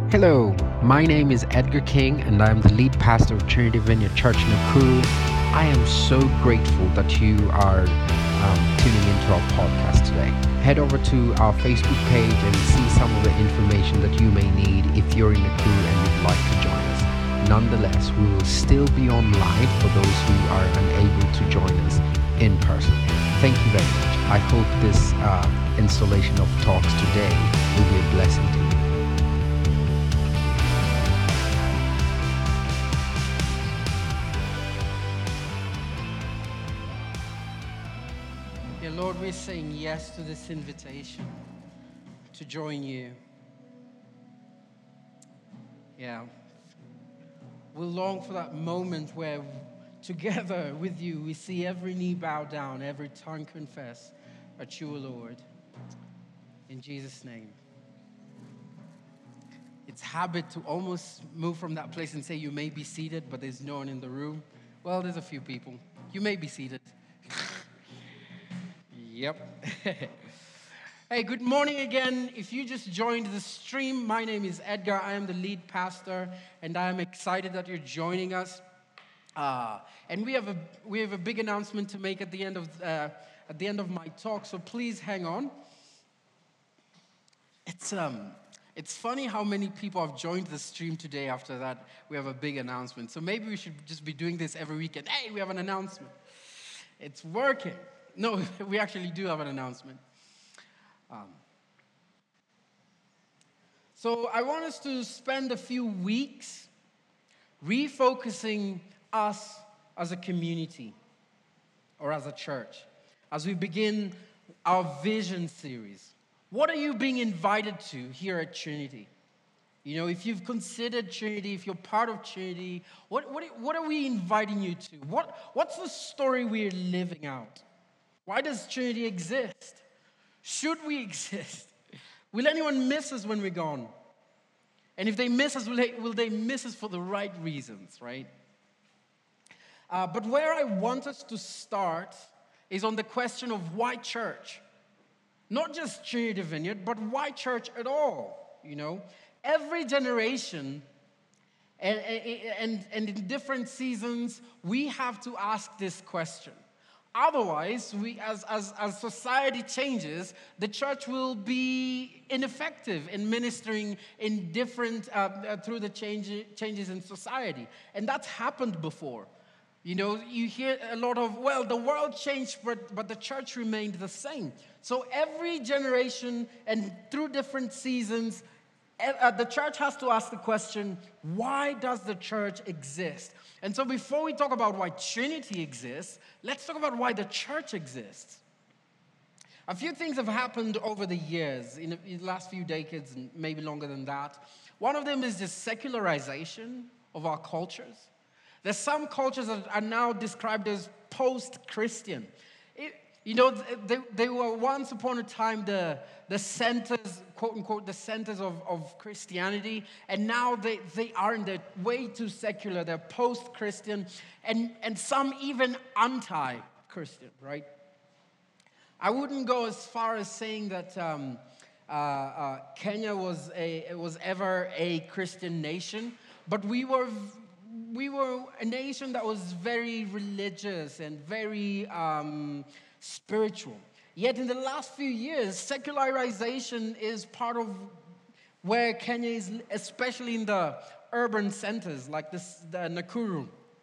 Hello, my name is Edgar King and I am the lead pastor of Trinity Vineyard Church Nakuru. I am so grateful that you are tuning into our podcast today. Head over to our Facebook page and see some of the information that you may need if you're in Nakuru and you'd like to join us. Nonetheless, we will still be on live for those who are unable to join us in person. Thank you very much. I hope this installation of talks today will be a blessing to you. Lord, we're saying yes to this invitation to join you. Yeah. We long for that moment where together with you, we see every knee bow down, every tongue confess that you are Lord. In Jesus' name. It's habit to almost move from that place and say, you may be seated, but there's no one in the room. Well, there's a few people. You may be seated. Yep. Hey, good morning again. If you just joined the stream, my name is Edgar. I am the lead pastor, and I am excited that you're joining us. And we have a big announcement to make at the end of my talk. So please hang on. It's funny how many people have joined the stream today. After that, we have a big announcement. So maybe we should just be doing this every weekend. Hey, we have an announcement. It's working. No, we actually do have an announcement. So I want us to spend a few weeks refocusing us as a community or as a church as we begin our vision series. What are you being invited to here at Trinity? You know, if you've considered Trinity, if you're part of Trinity, what are we inviting you to? What's the story we're living out? Why does Trinity exist? Should we exist? Will anyone miss us when we're gone? And if they miss us, will they miss us for the right reasons, right? But where I want us to start is on the question of why church? Not just Trinity Vineyard, but why church at all? You know, every generation and in different seasons, we have to ask this question. Otherwise, as society changes, the church will be ineffective in ministering in different through the changes in society, and that's happened before. You know, you hear a lot of, well, the world changed, but the church remained the same. So every generation and through different seasons, the church has to ask the question, why does the church exist? And so before we talk about why Trinity exists, let's talk about why the church exists. A few things have happened over the years, in the last few decades, and maybe longer than that. One of them is the secularization of our cultures. There's some cultures that are now described as post-Christian. You know, they were once upon a time the centers, quote unquote, the centers of Christianity, and now they are in the way too secular. They're post-Christian, and some even anti-Christian, right? I wouldn't go as far as saying that Kenya was ever a Christian nation, but we were a nation that was very religious and very spiritual. Yet in the last few years, secularization is part of where Kenya is, especially in the urban centers like the Nakuru.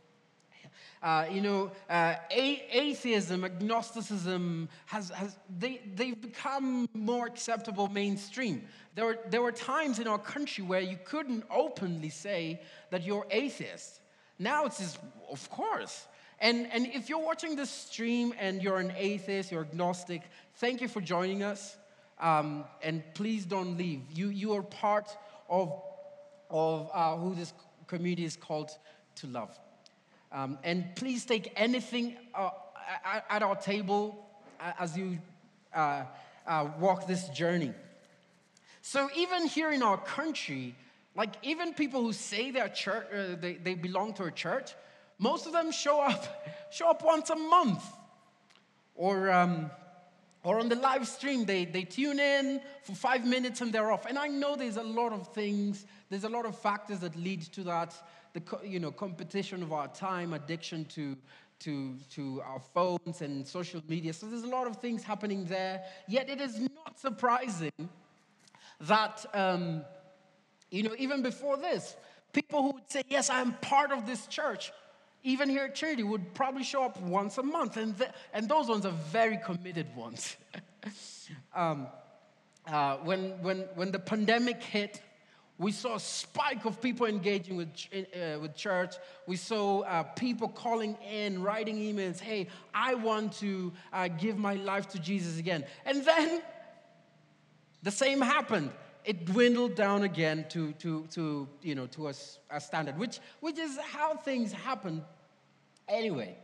Atheism, agnosticism they've become more acceptable mainstream. There were times in our country where you couldn't openly say that you're atheist. Now it's just, of course. And if you're watching this stream and you're an atheist, you're agnostic, thank you for joining us. And please don't leave. You are part of who this community is called to love. And please take anything at our table as you walk this journey. So even here in our country, like even people who say they're church, they belong to a church, most of them show up once a month, or on the live stream, they tune in for 5 minutes and they're off. And I know there's a lot of things There's a lot of factors that lead to that. Competition of our time, addiction to our phones and social media. So there's a lot of things happening there. Yet it is not surprising that, even before this, people who would say, yes, I'm part of this church, even here at Trinity, would probably show up once a month. And those ones are very committed ones. When the pandemic hit, we saw a spike of people engaging with church. We saw people calling in, writing emails, hey, I want to give my life to Jesus again. And then the same happened. It dwindled down again to a standard, which is how things happen anyway.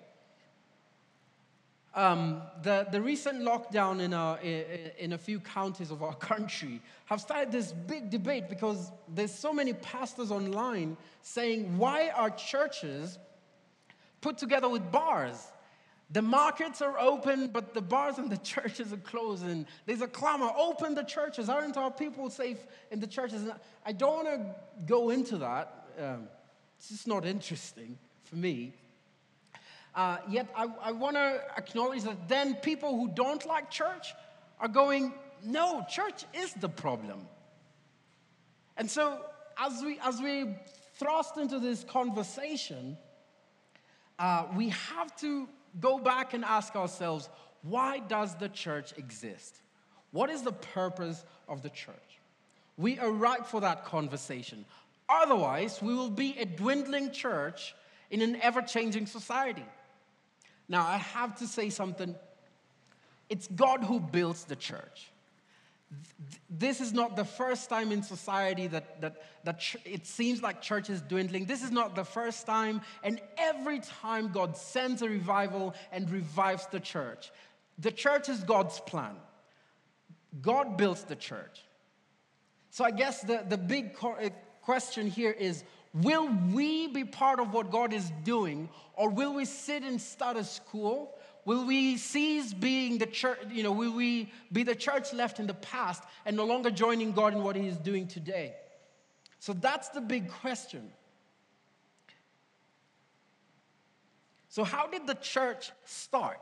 The recent lockdown in a few counties of our country have started this big debate because there's so many pastors online saying, why are churches put together with bars? The markets are open, but the bars and the churches are closed, and there's a clamor, open the churches. Aren't our people safe in the churches? And I don't want to go into that. It's just not interesting for me. Yet I want to acknowledge that then people who don't like church are going, no, church is the problem. And so as we thrust into this conversation, we have to go back and ask ourselves, why does the church exist? What is the purpose of the church? We are ripe for that conversation. Otherwise, we will be a dwindling church in an ever-changing society. Now, I have to say something. It's God who builds the church. This is not the first time in society that it seems like church is dwindling. This is not the first time, and every time God sends a revival and revives the church. The church is God's plan. God builds the church. So I guess the big question here is, will we be part of what God is doing, or will we sit in status quo? Will we cease being the church, will we be the church left in the past and no longer joining God in what He is doing today? So that's the big question. So how did the church start?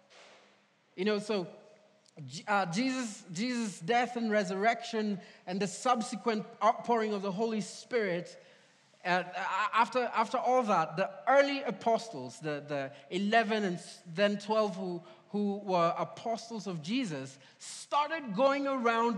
Jesus' death and resurrection and the subsequent outpouring of the Holy Spirit, after all that, the early apostles, the 11 and then 12 who were apostles of Jesus, started going around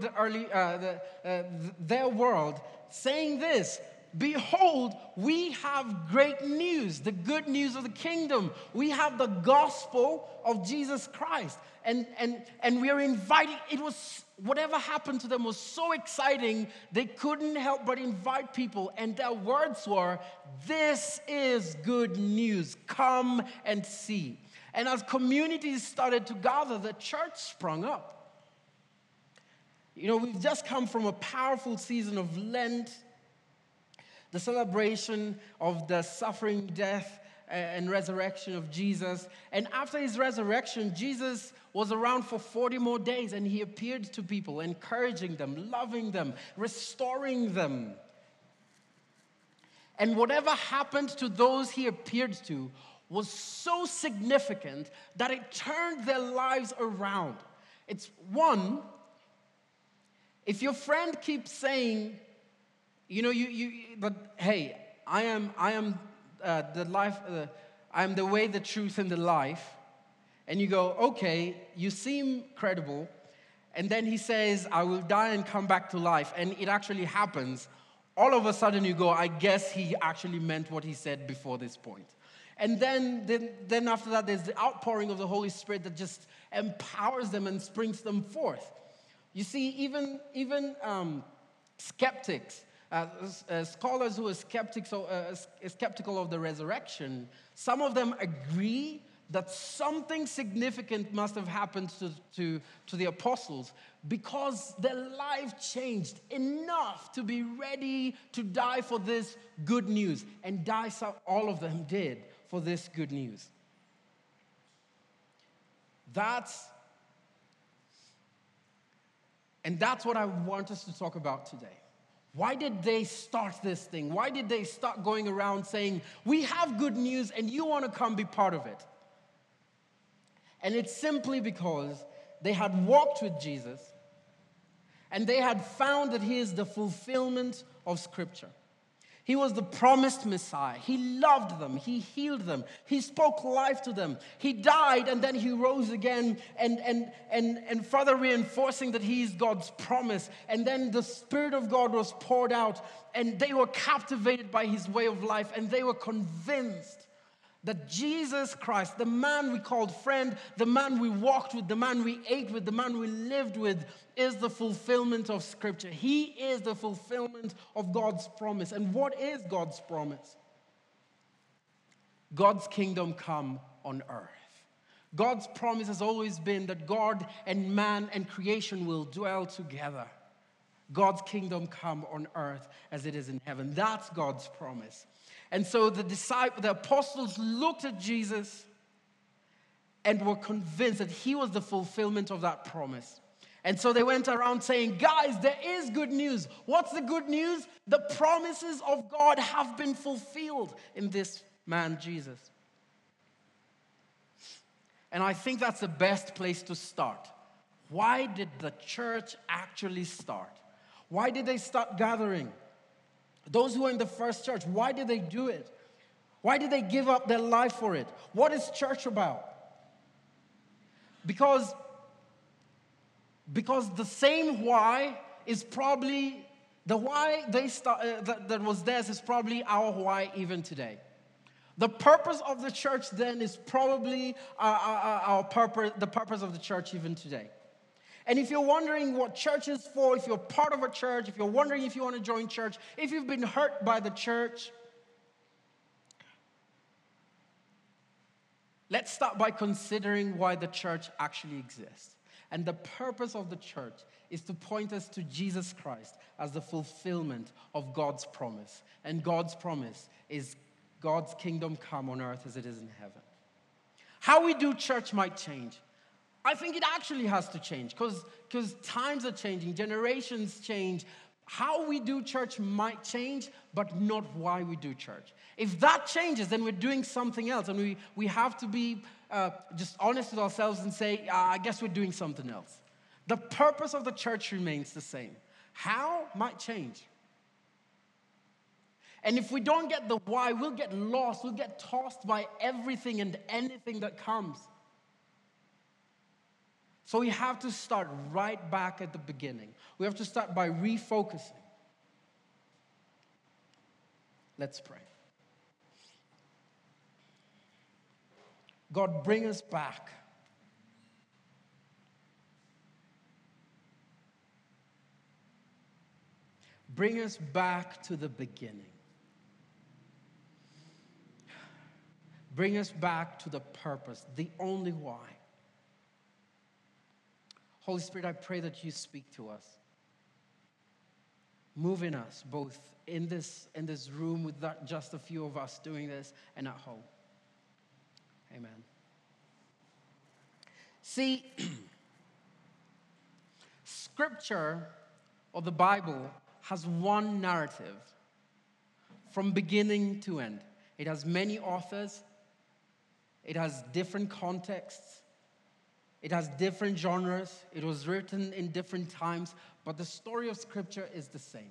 their world saying this: behold, we have great news, the good news of the kingdom. We have the gospel of Jesus Christ. And we are inviting, whatever happened to them was so exciting, they couldn't help but invite people. And their words were, this is good news. Come and see. And as communities started to gather, the church sprung up. We've just come from a powerful season of Lent, the celebration of the suffering, death, and resurrection of Jesus. And after His resurrection, Jesus was around for 40 more days, and He appeared to people, encouraging them, loving them, restoring them. And whatever happened to those He appeared to was so significant that it turned their lives around. It's one, if your friend keeps saying, but hey, I am the life, I am the way, the truth, and the life. And you go, okay, you seem credible. And then he says, I will die and come back to life. And it actually happens. All of a sudden you go, I guess he actually meant what he said before this point. And then after that, there's the outpouring of the Holy Spirit that just empowers them and springs them forth. You see, even skeptics, scholars who are skeptical of the resurrection, some of them agree that something significant must have happened to the apostles because their life changed enough to be ready to die for this good news. And all of them did for this good news. That's what I want us to talk about today. Why did they start this thing? Why did they start going around saying, we have good news and you want to come be part of it? And it's simply because they had walked with Jesus and they had found that he is the fulfillment of Scripture. He was the promised Messiah. He loved them. He healed them. He spoke life to them. He died and then he rose again and further reinforcing that he is God's promise. And then the Spirit of God was poured out and they were captivated by his way of life and they were convinced that Jesus Christ, the man we called friend, the man we walked with, the man we ate with, the man we lived with, is the fulfillment of Scripture. He is the fulfillment of God's promise. And what is God's promise? God's kingdom come on earth. God's promise has always been that God and man and creation will dwell together. God's kingdom come on earth as it is in heaven. That's God's promise. And so the apostles looked at Jesus and were convinced that he was the fulfillment of that promise. And so they went around saying, guys, there is good news. What's the good news? The promises of God have been fulfilled in this man, Jesus. And I think that's the best place to start. Why did the church actually start? Why did they start gathering? Those who were in the first church, why did they do it? Why did they give up their life for it? What is church about? Because the same why is probably, the why they that was theirs is probably our why even today. The purpose of the church then is probably our purpose, the purpose of the church even today. And if you're wondering what church is for, if you're part of a church, if you're wondering if you want to join church, if you've been hurt by the church, let's start by considering why the church actually exists. And the purpose of the church is to point us to Jesus Christ as the fulfillment of God's promise. And God's promise is God's kingdom come on earth as it is in heaven. How we do church might change. I think it actually has to change because times are changing, generations change. How we do church might change, but not why we do church. If that changes, then we're doing something else. And we have to be just honest with ourselves and say, I guess we're doing something else. The purpose of the church remains the same. How might change. And if we don't get the why, we'll get lost. We'll get tossed by everything and anything that comes. So we have to start right back at the beginning. We have to start by refocusing. Let's pray. God, bring us back. Bring us back to the beginning. Bring us back to the purpose, the only why. Holy Spirit, I pray that you speak to us. Move in us, both in this room with just a few of us doing this and at home. Amen. See, Scripture or the Bible has one narrative from beginning to end. It has many authors. It has different contexts. It has different genres. It was written in different times, but the story of Scripture is the same.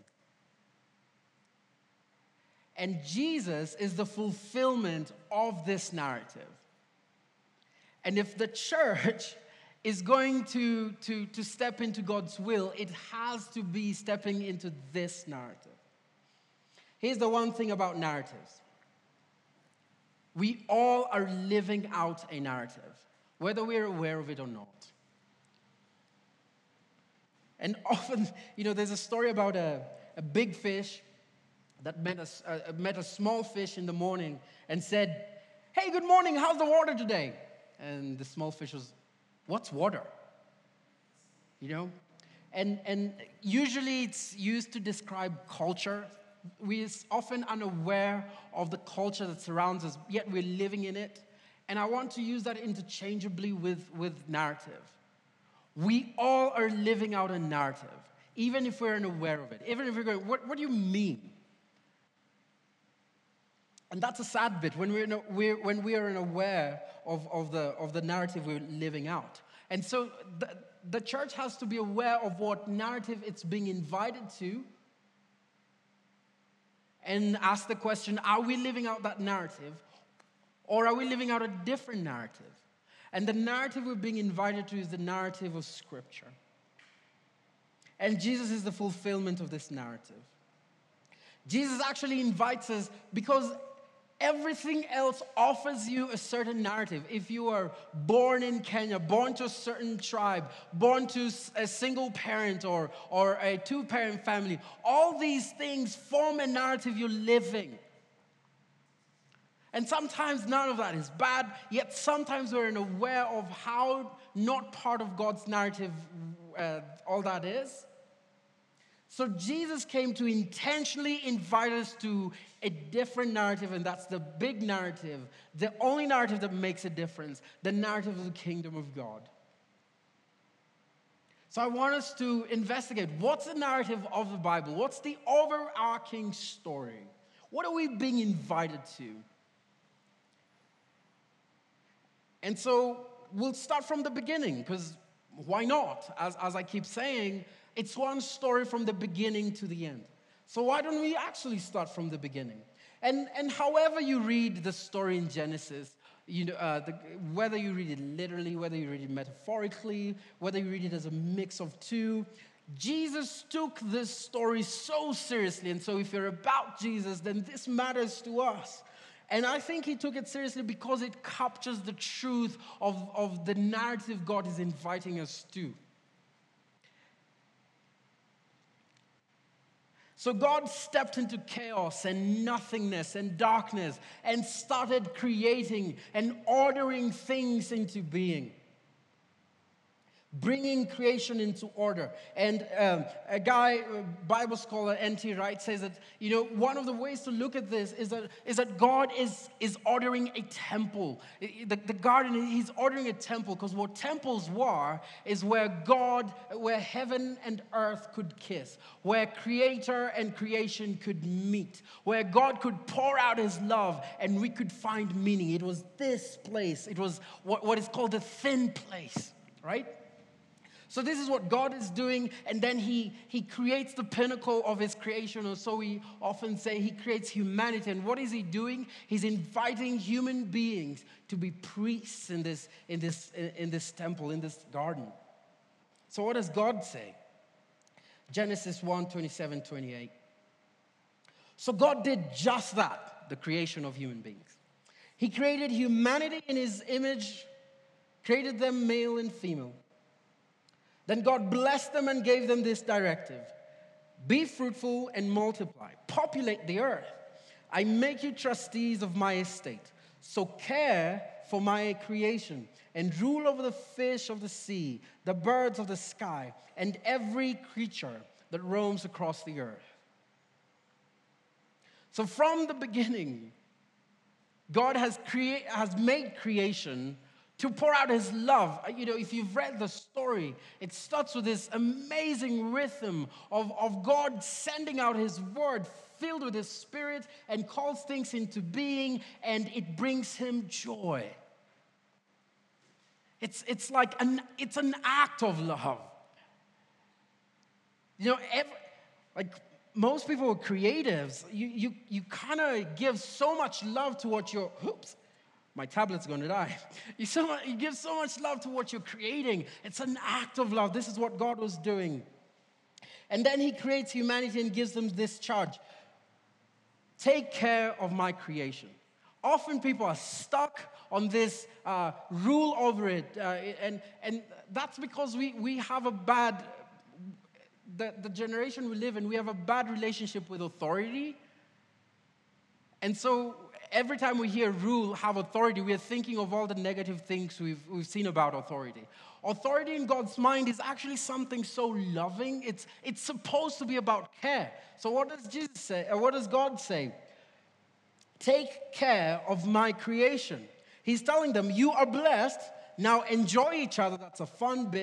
And Jesus is the fulfillment of this narrative. And if the church is going to step into God's will, it has to be stepping into this narrative. Here's the one thing about narratives. We all are living out a narrative, whether we're aware of it or not. And often, there's a story about a big fish that met a small fish in the morning and said, "Hey, good morning, how's the water today?" And the small fish was, "What's water?" And usually it's used to describe culture. We're often unaware of the culture that surrounds us, yet we're living in it. And I want to use that interchangeably with narrative. We all are living out a narrative. even if we're unaware of it, even if we're going, what do you mean? And that's a sad bit when we are unaware of the narrative we're living out. And so the church has to be aware of what narrative it's being invited to and ask the question, are we living out that narrative or are we living out a different narrative? And the narrative we're being invited to is the narrative of Scripture. And Jesus is the fulfillment of this narrative. Jesus actually invites us because everything else offers you a certain narrative. If you are born in Kenya, born to a certain tribe, born to a single parent or a two-parent family, all these things form a narrative you're living. And sometimes none of that is bad, yet sometimes we're unaware of how not part of God's narrative all that is. So Jesus came to intentionally invite us to a different narrative, and that's the big narrative, the only narrative that makes a difference, the narrative of the kingdom of God. So I want us to investigate, what's the narrative of the Bible? What's the overarching story? What are we being invited to? And so we'll start from the beginning, because why not? As I keep saying, it's one story from the beginning to the end. So why don't we actually start from the beginning? And however you read the story in Genesis, whether you read it literally, whether you read it metaphorically, whether you read it as a mix of two, Jesus took this story so seriously. And so if you're about Jesus, then this matters to us. And I think he took it seriously because it captures the truth of the narrative God is inviting us to. So God stepped into chaos and nothingness and darkness and started creating and ordering things into being, bringing creation into order. And a guy, Bible scholar N.T. Wright, says that, one of the ways to look at this is that God is ordering a temple. The garden, he's ordering a temple, because what temples were is where heaven and earth could kiss, where creator and creation could meet, where God could pour out his love and we could find meaning. It was this place. It was what is called the thin place, right? So this is what God is doing, and then he creates the pinnacle of his creation, or so we often say. He creates humanity, and what is he doing? He's inviting human beings to be priests in this temple, in this garden. So what does God say? Genesis 1:27-28. So God did just that, the creation of human beings. He created humanity in his image, created them male and female. Then God blessed them and gave them this directive: be fruitful and multiply, populate the earth. I make you trustees of my estate, so care for my creation and rule over the fish of the sea, the birds of the sky, and every creature that roams across the earth. So from the beginning, God has made creation to pour out his love. If you've read the story, it starts with this amazing rhythm of God sending out his word filled with his spirit and calls things into being, and it brings him joy. It's like it's an act of love. Like most people are creatives, you kind of give so much love to what you're, my tablet's going to die. You give so much love to what you're creating. It's an act of love. This is what God was doing. And then he creates humanity and gives them this charge: take care of my creation. Often people are stuck on this rule over it. And that's because we have a bad, the generation we live in, we have a bad relationship with authority. And so every time we hear rule, have authority, we are thinking of all the negative things we've seen about authority. Authority in God's mind is actually something so loving. It's supposed to be about care. So what does Jesus say? What does God say? Take care of my creation. He's telling them, you are blessed. Now enjoy each other. That's a fun bit.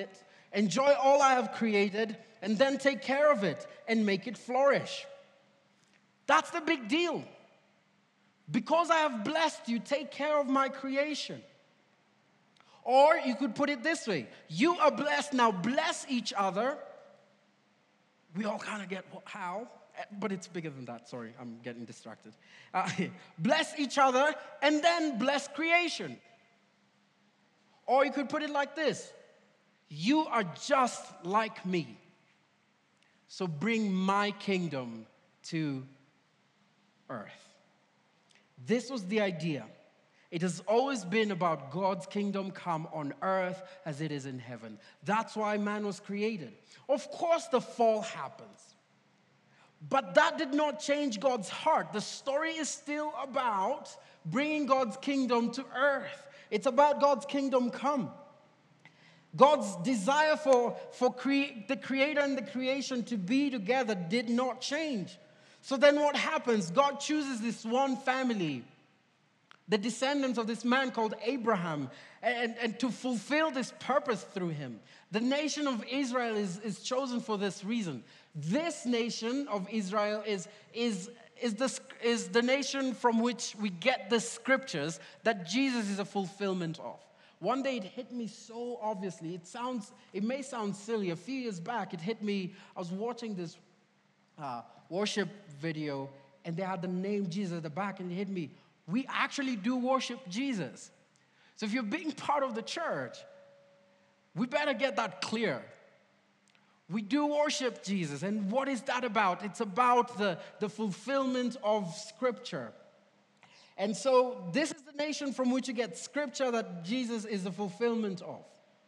enjoy all I have created, and then take care of it and make it flourish. That's the big deal. Because I have blessed you, take care of my creation. Or you could put it this way: you are blessed, now bless each other. We all kind of get how, but it's bigger than that. Sorry, I'm getting distracted. Bless each other and then bless creation. Or you could put it like this: you are just like me, so bring my kingdom to earth. This was the idea. It has always been about God's kingdom come on earth as it is in heaven. That's why man was created. Of course, the fall happens. But that did not change God's heart. The story is still about bringing God's kingdom to earth. It's about God's kingdom come. God's desire for the creator and the creation to be together did not change. So then what happens? God chooses this one family, the descendants of this man called Abraham, and to fulfill this purpose through him. The nation of Israel is chosen for this reason. This nation of Israel is the nation from which we get the scriptures that Jesus is a fulfillment of. One day it hit me so obviously. It may sound silly. A few years back, it hit me. I was watching this worship video, and they had the name Jesus at the back, and it hit me. We actually do worship Jesus. So if you're being part of the church, we better get that clear. We do worship Jesus. And what is that about? It's about the fulfillment of Scripture. And so this is the nation from which you get Scripture that Jesus is the fulfillment of.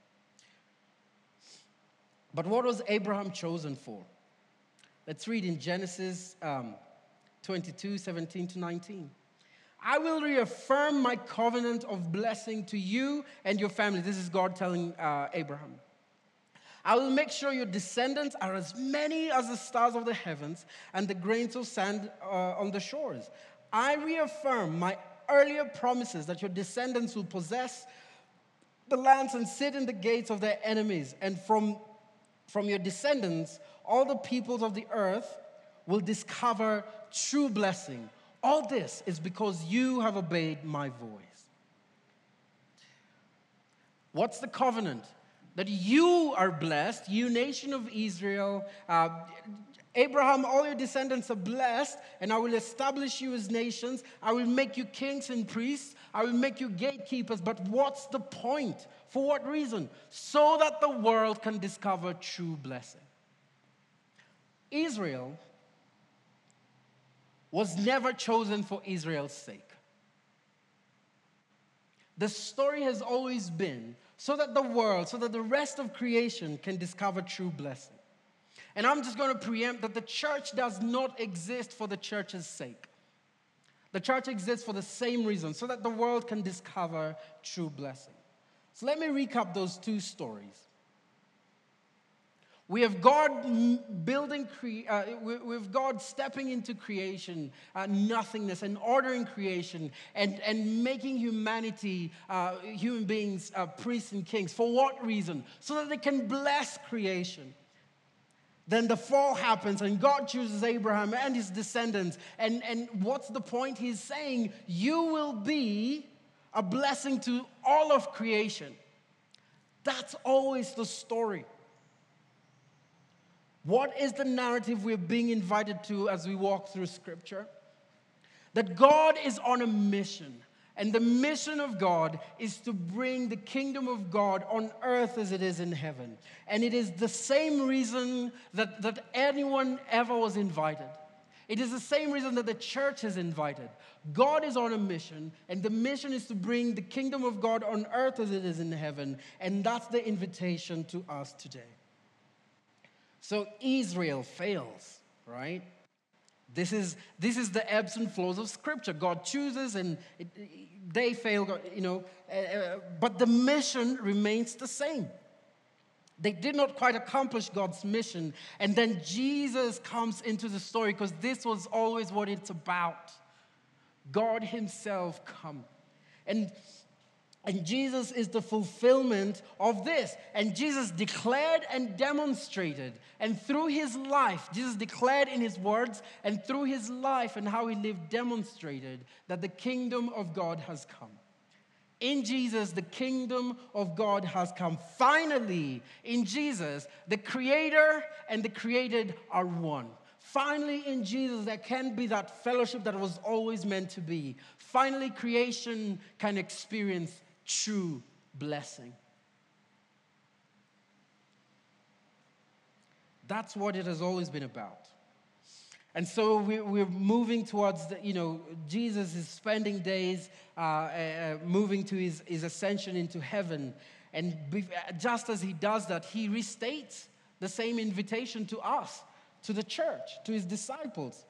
But what was Abraham chosen for? Let's read in Genesis 22, 17 to 19. I will reaffirm my covenant of blessing to you and your family. This is God telling Abraham. I will make sure your descendants are as many as the stars of the heavens and the grains of sand on the shores. I reaffirm my earlier promises that your descendants will possess the lands and sit in the gates of their enemies. And from your descendants, all the peoples of the earth will discover true blessing. All this is because you have obeyed my voice. What's the covenant? That you are blessed, you nation of Israel. Abraham, all your descendants are blessed, and I will establish you as nations. I will make you kings and priests. I will make you gatekeepers. But what's the point? For what reason? So that the world can discover true blessing. Israel was never chosen for Israel's sake. The story has always been so that the world, so that the rest of creation can discover true blessing. And I'm just going to preempt that the church does not exist for the church's sake. The church exists for the same reason, so that the world can discover true blessing. So let me recap those two stories. We have God with God stepping into creation, nothingness, and ordering creation, and making humanity, human beings, priests and kings. For what reason? So that they can bless creation. Then the fall happens, and God chooses Abraham and his descendants. And what's the point? He's saying, you will be a blessing to all of creation. That's always the story. What is the narrative we're being invited to as we walk through Scripture? That God is on a mission. And the mission of God is to bring the kingdom of God on earth as it is in heaven. And it is the same reason that anyone ever was invited. It is the same reason that the church is invited. God is on a mission, and the mission is to bring the kingdom of God on earth as it is in heaven. And that's the invitation to us today. So Israel fails, right? This is the ebbs and flows of Scripture. God chooses, and they fail, but the mission remains the same. They did not quite accomplish God's mission, and then Jesus comes into the story because this was always what it's about. God himself come. And And Jesus is the fulfillment of this. And Jesus declared and demonstrated. And through his life, Jesus declared in his words and through his life and how he lived demonstrated that the kingdom of God has come. In Jesus, the kingdom of God has come. Finally, in Jesus, the creator and the created are one. Finally, in Jesus, there can be that fellowship that was always meant to be. Finally, creation can experience true blessing. That's what it has always been about. And so we're moving towards, Jesus is spending days moving to his ascension into heaven. And just as he does that, he restates the same invitation to us, to the church, to his disciples.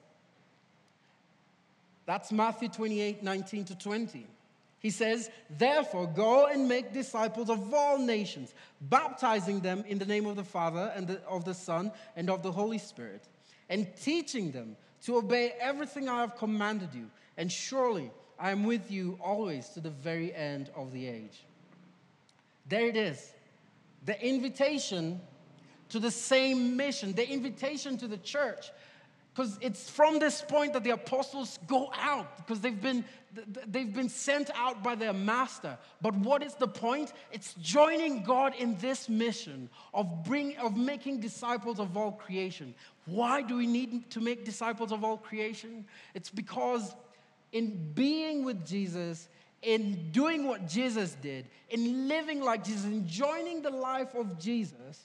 That's Matthew 28:19-20. He says, "Therefore, go and make disciples of all nations, baptizing them in the name of the Father and of the Son and of the Holy Spirit, and teaching them to obey everything I have commanded you. And surely I am with you always to the very end of the age." There it is. The invitation to the same mission, the invitation to the church. Because it's from this point that the apostles go out, because they've been sent out by their master. But what is the point? It's joining God in this mission of making disciples of all creation. Why do we need to make disciples of all creation? It's because in being with Jesus, in doing what Jesus did, in living like Jesus, in joining the life of Jesus,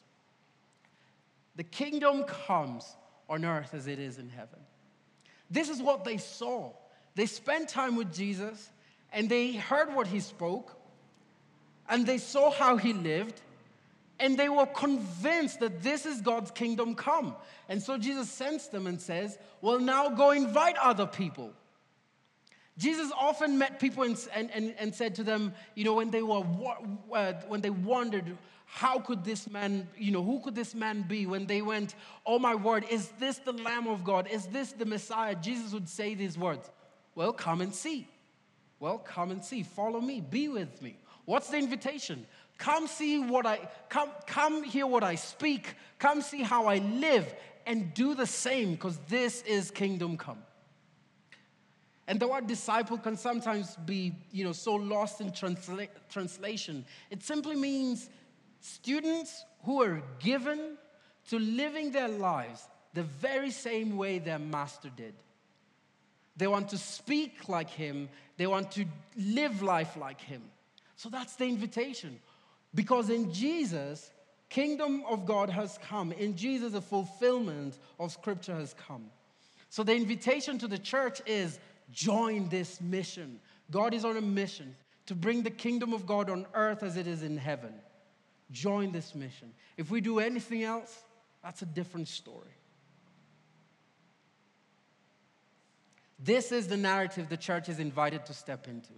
the kingdom comes on earth as it is in heaven. This is what they saw. They spent time with Jesus, and they heard what he spoke, and they saw how he lived, and they were convinced that this is God's kingdom come. And so Jesus sends them and says, well, now go invite other people. Jesus often met people and said to them, when they wondered, how could this man, who could this man be? When they went, oh my word, is this the Lamb of God? Is this the Messiah? Jesus would say these words, well, come and see. Well, come and see. Follow me. Be with me. What's the invitation? Come see come hear what I speak. Come see how I live and do the same, because this is kingdom come. And the word disciple can sometimes be, so lost in translation. It simply means students who are given to living their lives the very same way their master did. They want to speak like him. They want to live life like him. So that's the invitation. Because in Jesus, kingdom of God has come. In Jesus, the fulfillment of Scripture has come. So the invitation to the church is, join this mission. God is on a mission to bring the kingdom of God on earth as it is in heaven. Join this mission. If we do anything else, that's a different story. This is the narrative the church is invited to step into.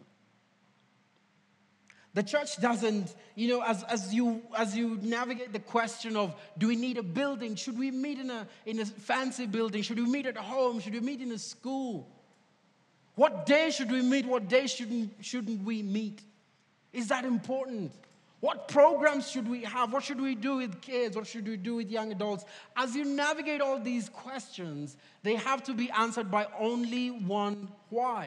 The church doesn't, as you navigate the question of, do we need a building? Should we meet in a fancy building? Should we meet at home? Should we meet in a school? What day should we meet? What day shouldn't we meet? Is that important? What programs should we have? What should we do with kids? What should we do with young adults? As you navigate all these questions, they have to be answered by only one why.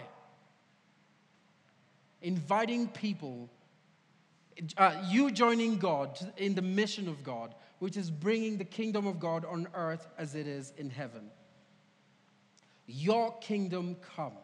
Inviting people, you joining God in the mission of God, which is bringing the kingdom of God on earth as it is in heaven. Your kingdom come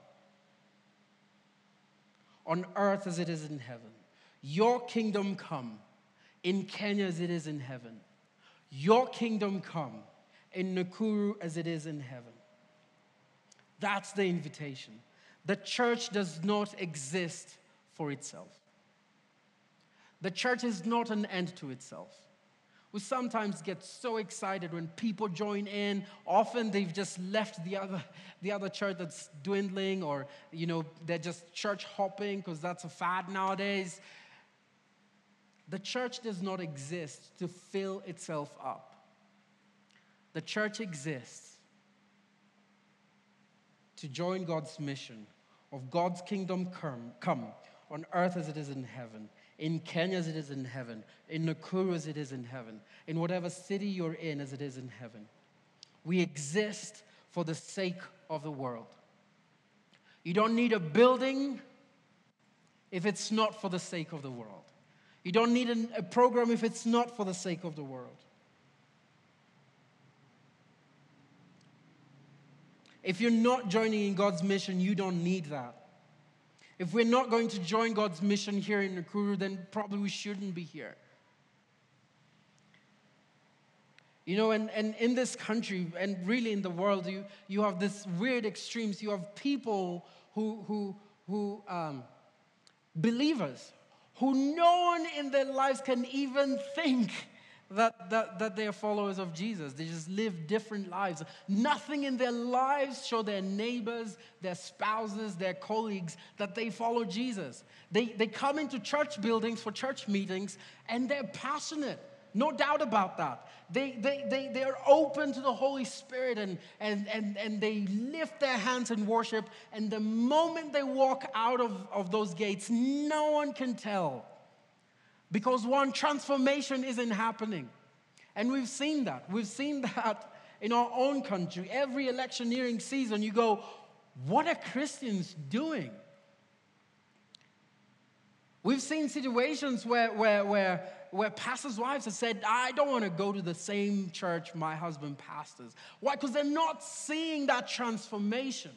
on earth as it is in heaven. Your kingdom come in Kenya as it is in heaven. Your kingdom come in Nakuru as it is in heaven. That's the invitation. The church does not exist for itself. The church is not an end to itself. We sometimes get so excited when people join in. Often they've just left the other church that's dwindling, or they're just church hopping because that's a fad nowadays. The church does not exist to fill itself up. The church exists to join God's mission of God's kingdom come on earth as it is in heaven, in Kenya as it is in heaven, in Nakuru as it is in heaven, in whatever city you're in as it is in heaven. We exist for the sake of the world. You don't need a building if it's not for the sake of the world. You don't need a program if it's not for the sake of the world. If you're not joining in God's mission, you don't need that. If we're not going to join God's mission here in Nakuru, then probably we shouldn't be here. You know, and in this country, and really in the world, you have this weird extremes. You have people who believers, who no one in their lives can even think that they are followers of Jesus. They just live different lives. Nothing in their lives show their neighbors, their spouses, their colleagues that they follow Jesus. They come into church buildings for church meetings, and they're passionate. No doubt about that. They are open to the Holy Spirit, and they lift their hands in worship, and the moment they walk out of those gates, no one can tell. Because one, transformation isn't happening. And we've seen that. We've seen that in our own country. Every electioneering season, you go, what are Christians doing? We've seen situations where pastors' wives have said, I don't want to go to the same church my husband pastors. Why? Because they're not seeing that transformation.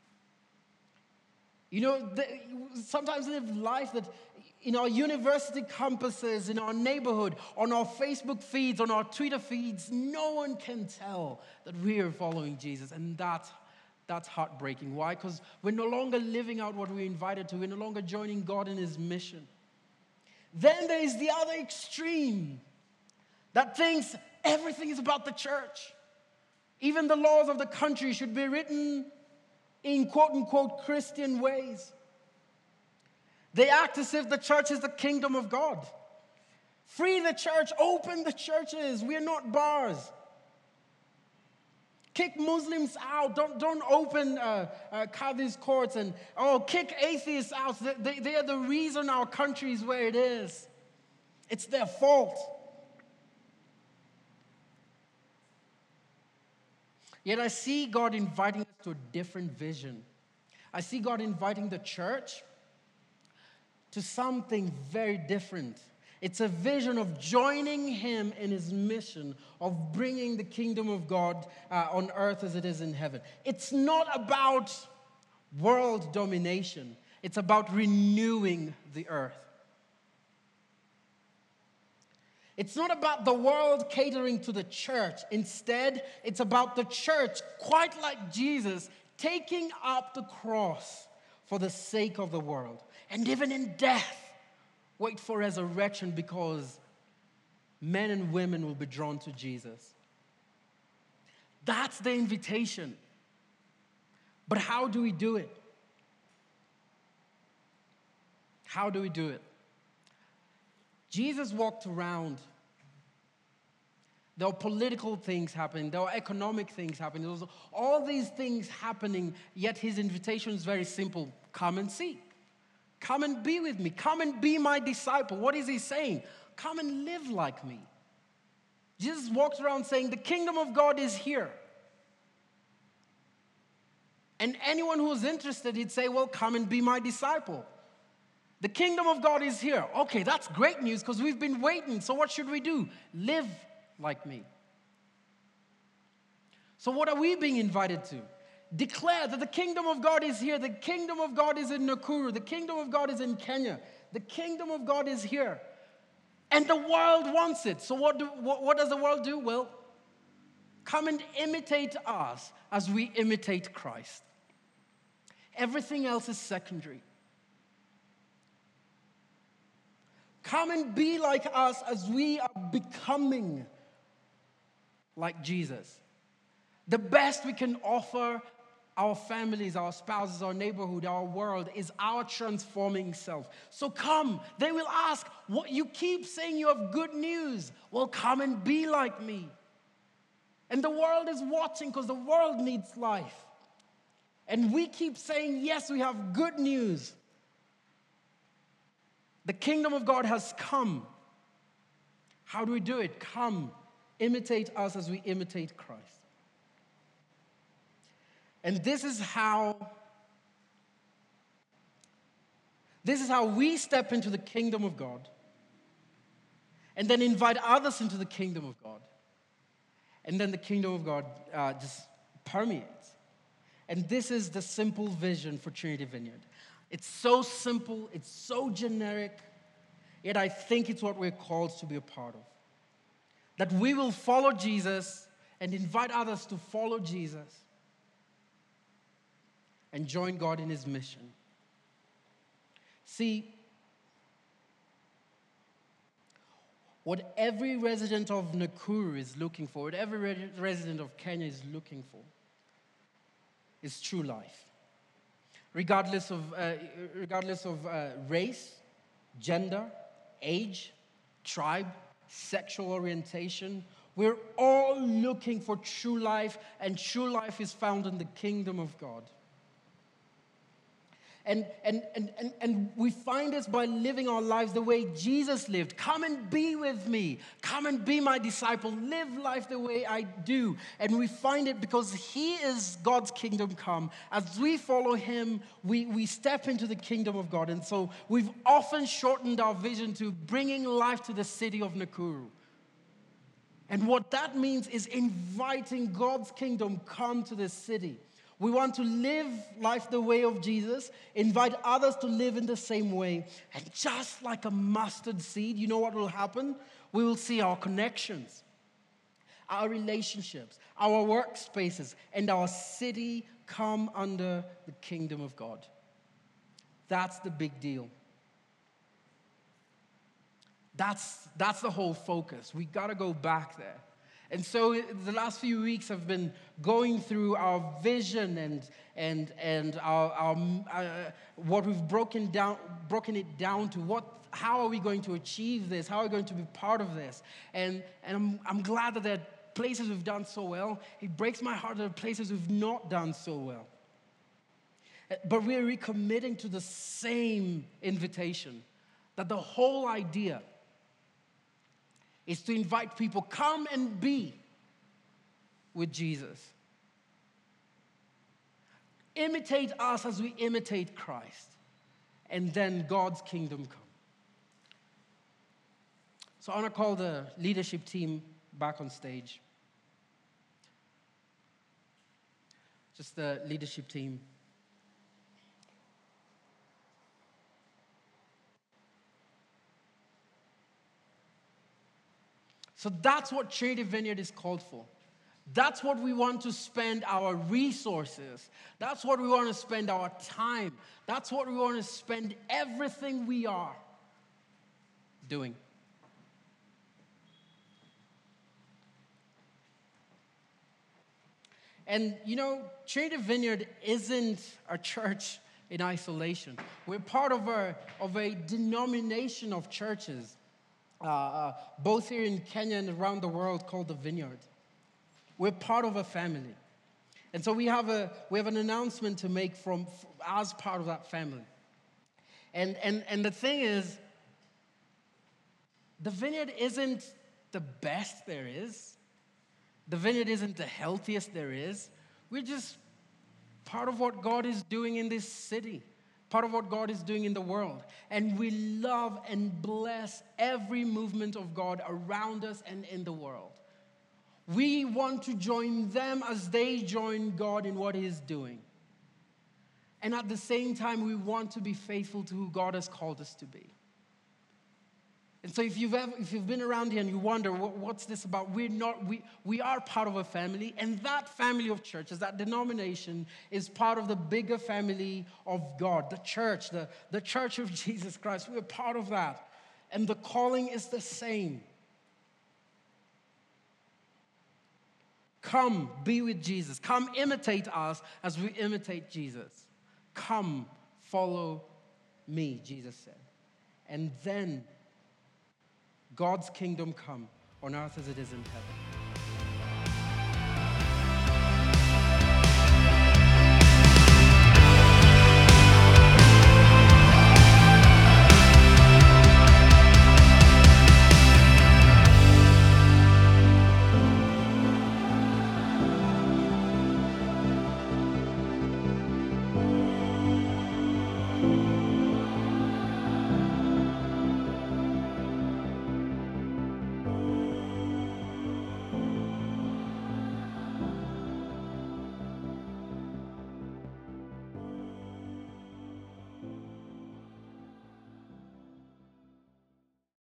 You know, sometimes live life that in our university campuses, in our neighborhood, on our Facebook feeds, on our Twitter feeds, no one can tell that we are following Jesus. And that's heartbreaking. Why? Because we're no longer living out what we're invited to. We're no longer joining God in His mission. Then there is the other extreme that thinks everything is about the church. Even the laws of the country should be written in quote-unquote Christian ways. They act as if the church is the kingdom of God. Free the church, open the churches. We are not bars. Kick Muslims out. Don't open Qadhi's courts and kick atheists out. They are the reason our country is where it is. It's their fault. Yet I see God inviting us to a different vision. I see God inviting the church to something very different. It's a vision of joining Him in His mission of bringing the kingdom of God on earth as it is in heaven. It's not about world domination. It's about renewing the earth. It's not about the world catering to the church. Instead, it's about the church, quite like Jesus, taking up the cross for the sake of the world. And even in death, wait for resurrection, because men and women will be drawn to Jesus. That's the invitation. But how do we do it? How do we do it? Jesus walked around. There were political things happening. There were economic things happening. There was all these things happening, yet His invitation is very simple. Come and see. Come and be with me. Come and be my disciple. What is He saying? Come and live like me. Jesus walks around saying, the kingdom of God is here. And anyone who was interested, he'd say, well, come and be my disciple. The kingdom of God is here. Okay, that's great news because we've been waiting. So what should we do? Live like me. So what are we being invited to? Declare that the kingdom of God is here. The kingdom of God is in Nakuru. The kingdom of God is in Kenya. The kingdom of God is here. And the world wants it. So what does the world do? Well, come and imitate us as we imitate Christ. Everything else is secondary. Come and be like us as we are becoming like Jesus. The best we can offer our families, our spouses, our neighborhood, our world is our transforming self. So come. They will ask, what you keep saying you have good news. Well, come and be like me. And the world is watching because the world needs life. And we keep saying, yes, we have good news. The kingdom of God has come. How do we do it? Come, imitate us as we imitate Christ. And this is how we step into the kingdom of God and then invite others into the kingdom of God. And then the kingdom of God just permeates. And this is the simple vision for Trinity Vineyard. It's so simple, it's so generic, yet I think it's what we're called to be a part of. That we will follow Jesus and invite others to follow Jesus and join God in his mission. See, what every resident of Nakuru is looking for, what every resident of Kenya is looking for, is true life. Regardless of race, gender, age, tribe, sexual orientation, we're all looking for true life, and true life is found in the kingdom of God. And we find this by living our lives the way Jesus lived. Come and be with me. Come and be my disciple. Live life the way I do. And we find it because he is God's kingdom come. As we follow him, we step into the kingdom of God. And so we've often shortened our vision to bringing life to the city of Nakuru. And what that means is inviting God's kingdom come to the city. We want to live life the way of Jesus, invite others to live in the same way. And just like a mustard seed, you know what will happen? We will see our connections, our relationships, our workspaces, and our city come under the kingdom of God. That's the big deal. That's the whole focus. We got to go back there. And so the last few weeks I've been going through our vision and our what we've broken it down to. How are we going to achieve this? How are we going to be part of this? And I'm glad that there are places we've done so well. It breaks my heart that there are places we've not done so well. But we're recommitting to the same invitation, that the whole idea is to invite people, come and be with Jesus. Imitate us as we imitate Christ. And then God's kingdom come. So I want to call the leadership team back on stage. Just the leadership team. So that's what Trinity Vineyard is called for. That's what we want to spend our resources. That's what we want to spend our time. That's what we want to spend everything we are doing. And you know, Trinity Vineyard isn't a church in isolation. We're part of a denomination of churches, both here in Kenya and around the world, called the Vineyard. We're part of a family. And so we have an announcement to make as part of that family. And the thing is, the Vineyard isn't the best there is. The Vineyard isn't the healthiest there is. We're just part of what God is doing in this city, part of what God is doing in the world. And we love and bless every movement of God around us and in the world. We want to join them as they join God in what He is doing. And at the same time, we want to be faithful to who God has called us to be. And so if you've been around here and you wonder, what's this about? We are part of a family, and that family of churches, that denomination, is part of the bigger family of God, the church, the church of Jesus Christ. We're part of that. And the calling is the same. Come, be with Jesus. Come, imitate us as we imitate Jesus. Come, follow me, Jesus said. And then God's kingdom come on earth as it is in heaven.